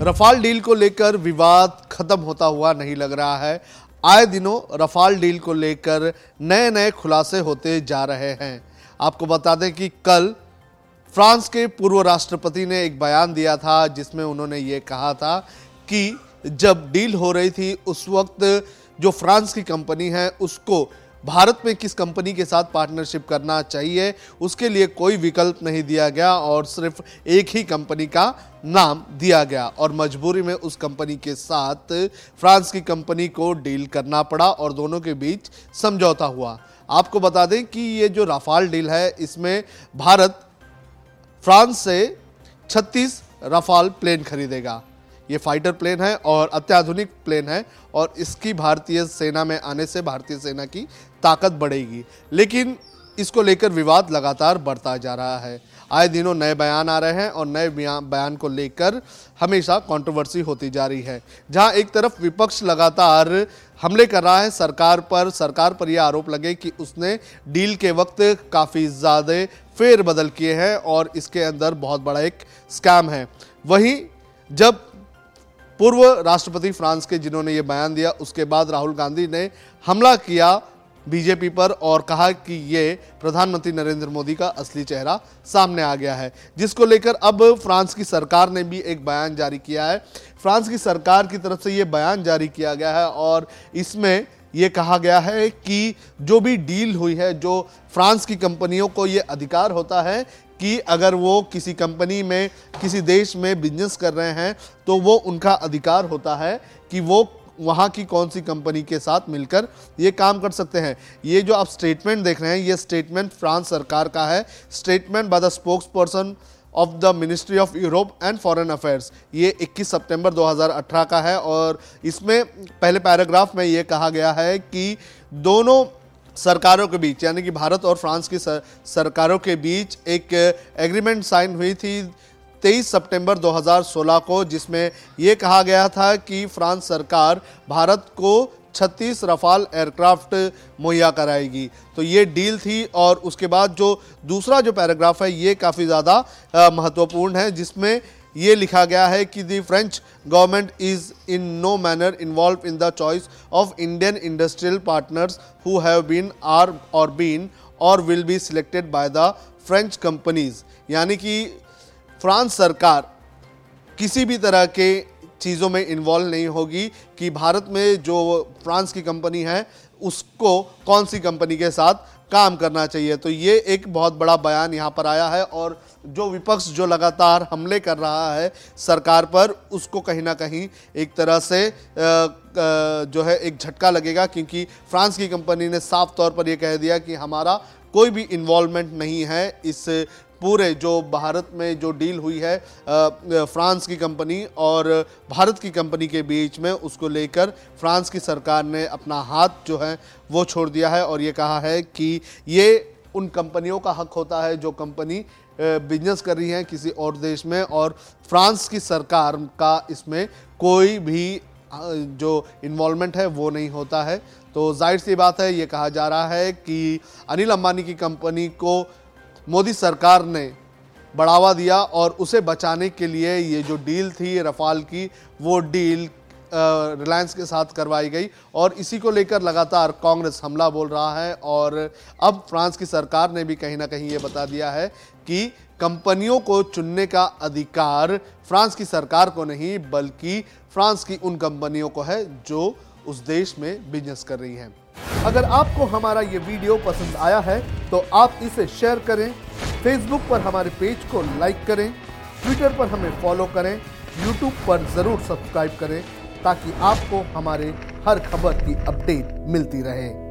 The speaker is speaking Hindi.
रफाल डील को लेकर विवाद खत्म होता हुआ नहीं लग रहा है। आए दिनों रफाल डील को लेकर नए नए खुलासे होते जा रहे हैं। आपको बता दें कि कल फ्रांस के पूर्व राष्ट्रपति ने एक बयान दिया था जिसमें उन्होंने ये कहा था कि जब डील हो रही थी उस वक्त जो फ्रांस की कंपनी है उसको भारत में किस कंपनी के साथ पार्टनरशिप करना चाहिए उसके लिए कोई विकल्प नहीं दिया गया और सिर्फ एक ही कंपनी का नाम दिया गया और मजबूरी में उस कंपनी के साथ फ्रांस की कंपनी को डील करना पड़ा और दोनों के बीच समझौता हुआ। आपको बता दें कि ये जो रफाल डील है इसमें भारत फ्रांस से 36 रफाल प्लेन खरीदेगा। ये फाइटर प्लेन है और अत्याधुनिक प्लेन है और इसकी भारतीय सेना में आने से भारतीय सेना की ताकत बढ़ेगी। लेकिन इसको लेकर विवाद लगातार बढ़ता जा रहा है। आए दिनों नए बयान आ रहे हैं और नए बयान को लेकर हमेशा कंट्रोवर्सी होती जा रही है। जहां एक तरफ विपक्ष लगातार हमले कर रहा है सरकार पर यह आरोप लगे कि उसने डील के वक्त काफ़ी ज़्यादा फेरबदल किए हैं और इसके अंदर बहुत बड़ा एक स्कैम है। वहीं जब पूर्व राष्ट्रपति फ्रांस के जिन्होंने ये बयान दिया उसके बाद राहुल गांधी ने हमला किया बीजेपी पर और कहा कि ये प्रधानमंत्री नरेंद्र मोदी का असली चेहरा सामने आ गया है, जिसको लेकर अब फ्रांस की सरकार ने भी एक बयान जारी किया है। फ्रांस की सरकार की तरफ से ये बयान जारी किया गया है और इसमें ये कहा गया है कि जो भी डील हुई है, जो फ्रांस की कंपनियों को ये अधिकार होता है कि अगर वो किसी कंपनी में किसी देश में बिजनेस कर रहे हैं तो वो उनका अधिकार होता है कि वो वहाँ की कौन सी कंपनी के साथ मिलकर ये काम कर सकते हैं। ये जो आप स्टेटमेंट देख रहे हैं ये स्टेटमेंट फ्रांस सरकार का है। Statement by the spokesperson of the ministry of Europe and foreign affairs, ये 21 सितंबर 2018 का है और इसमें पहले पैराग्राफ में ये कहा गया है कि दोनों सरकारों के बीच यानी कि भारत और फ्रांस की सरकारों के बीच एक एग्रीमेंट साइन हुई थी 23 सितंबर 2016 को, जिसमें यह कहा गया था कि फ्रांस सरकार भारत को 36 रफाल एयरक्राफ्ट मुहैया कराएगी। तो ये डील थी और उसके बाद जो दूसरा जो पैराग्राफ है ये काफ़ी ज़्यादा महत्वपूर्ण है, जिसमें ये लिखा गया है कि the French government is in no manner involve in the choice of Indian industrial partners who have been or will be selected by the French companies. यानी कि फ्रांस सरकार किसी भी तरह के चीज़ों में इन्वॉल्व नहीं होगी कि भारत में जो फ्रांस की कंपनी है उसको कौन सी कंपनी के साथ काम करना चाहिए। तो ये एक बहुत बड़ा बयान यहाँ पर आया है और जो विपक्ष जो लगातार हमले कर रहा है सरकार पर उसको कहीं ना कहीं एक तरह से जो है एक झटका लगेगा, क्योंकि फ्रांस की कंपनी ने साफ तौर पर यह कह दिया कि हमारा कोई भी इन्वॉल्वमेंट नहीं है इस पूरे जो भारत में जो डील हुई है फ्रांस की कंपनी और भारत की कंपनी के बीच में, उसको लेकर फ्रांस की सरकार ने अपना हाथ जो है वो छोड़ दिया है और ये कहा है कि ये उन कंपनियों का हक होता है जो कंपनी बिजनेस कर रही हैं किसी और देश में और फ्रांस की सरकार का इसमें कोई भी जो इन्वॉल्वमेंट है वो नहीं होता है। तो जाहिर सी बात है ये कहा जा रहा है कि अनिल अंबानी की कंपनी को मोदी सरकार ने बढ़ावा दिया और उसे बचाने के लिए ये जो डील थी रफाल की वो डील रिलायंस के साथ करवाई गई और इसी को लेकर लगातार कांग्रेस हमला बोल रहा है और अब फ्रांस की सरकार ने भी कहीं ना कहीं ये बता दिया है कि कंपनियों को चुनने का अधिकार फ्रांस की सरकार को नहीं बल्कि फ्रांस की उन कंपनियों को है जो उस देश में बिजनेस कर रही हैं। अगर आपको हमारा ये वीडियो पसंद आया है तो आप इसे शेयर करें, फेसबुक पर हमारे पेज को लाइक करें, ट्विटर पर हमें फॉलो करें, यूट्यूब पर ज़रूर सब्सक्राइब करें ताकि आपको हमारे हर खबर की अपडेट मिलती रहे।